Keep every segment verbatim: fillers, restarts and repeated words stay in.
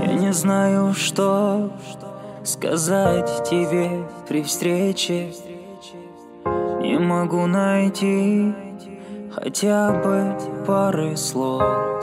Я не знаю, что сказать тебе при встрече. Не могу найти хотя бы пары слов.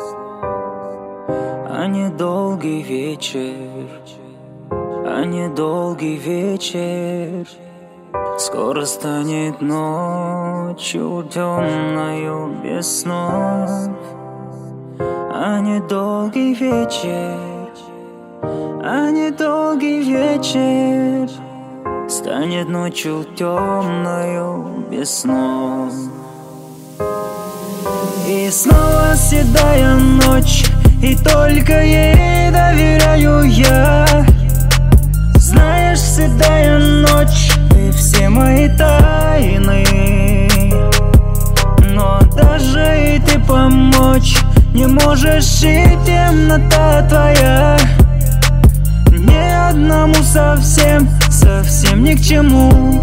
А недолгий вечер, а недолгий вечер скоро станет ночью темною без снов. А недолгий вечер, а недолгий вечер станет ночью темною без снов. И снова седая ночь, и только ей доверяю я. Знаешь, седая ночь, ты все мои тайны, но даже и ты помочь не можешь, и темнота твоя мне одному совсем, совсем ни к чему.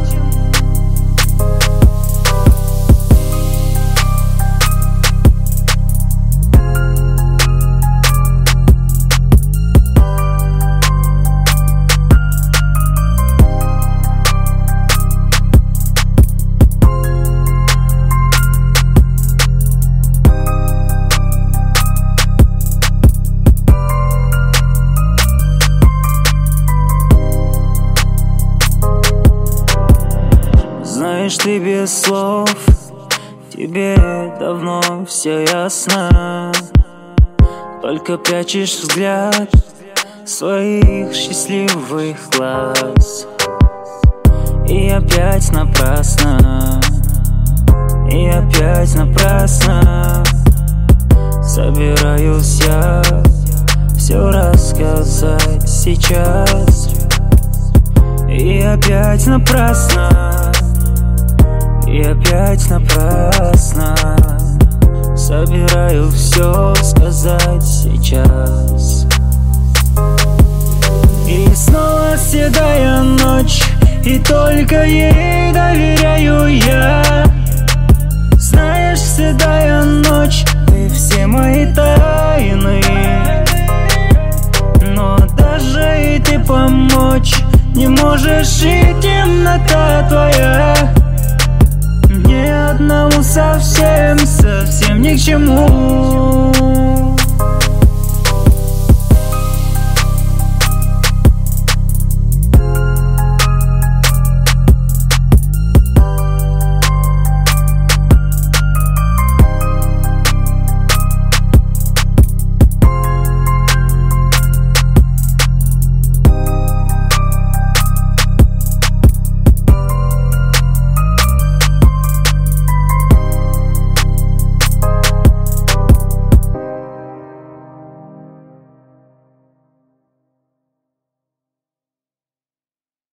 Знаешь, ты без слов, тебе давно все ясно. Только прячешь взгляд своих счастливых глаз. И опять напрасно, и опять напрасно собираюсь я все рассказать сейчас. И опять напрасно, и опять напрасно собираю все сказать сейчас. И снова седая ночь, и только ей доверяю я. Знаешь, седая ночь, ты все мои тайны, но даже и ты помочь не можешь, и темнота твоя мне одному совсем, совсем ни к чему.